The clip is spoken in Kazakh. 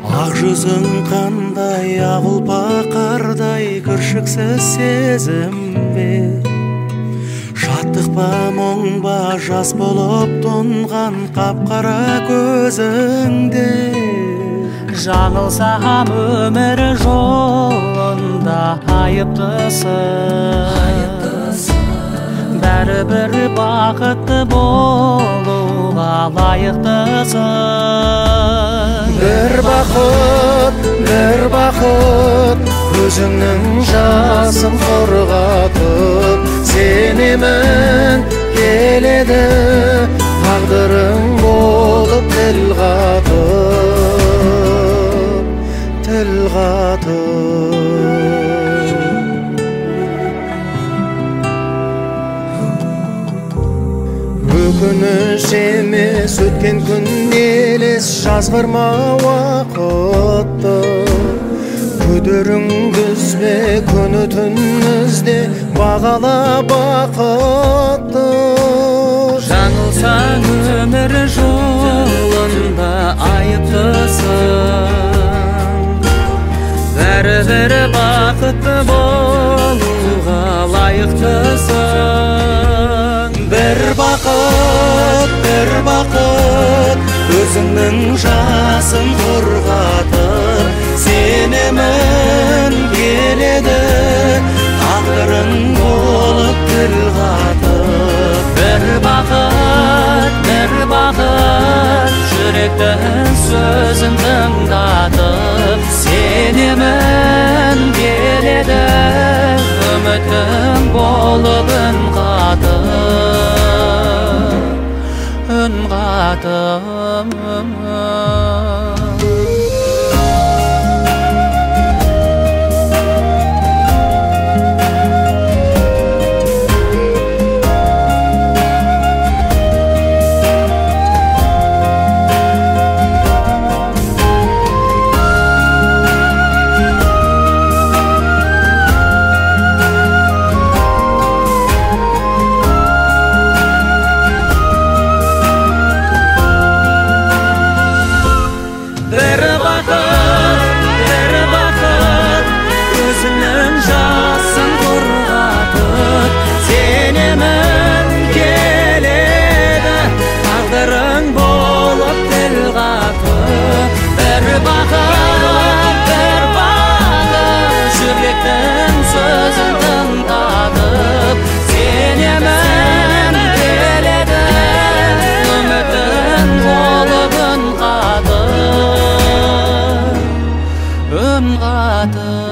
Ақ жүзің қандай, ақ ұлпа қардай, кіршіксіз сезім бе? Шаттық па, мұң ба, жас болып тұнған қап-қара көзіңде. Жаңылсам өмір жолында айыптысың, бәрібір бақытты болуға лайықтысың. Бір бақыт, өзіңнің жасын қорғатып, сенемін келеді, тағдырың болып тіл қатып. Өкініш емес өткен күн елес, жазғырма уақытты. Күдеріңді үзбе, күні түн ізде, бағала бақытты. Жаңылсаң өмір жолында айыптысың, бәрібір бақытты болуға лайықтысың. Бір бақыт, өзіңнің жасын қорғатып, сенемін келеді, тағдырың болып тіл қатып. Бір бақыт, жүректің сөзін тыңдатып, сенемін келеді, үмітің болып үн қатып. Бір бақыт, өзіңнің жасын қорғатып, сенемін келеді, тағдырың болып тіл қатып. Бір бақыт, жүректің сөзін тыңдатып, сенемін келеді, үмітің болып үн қатып.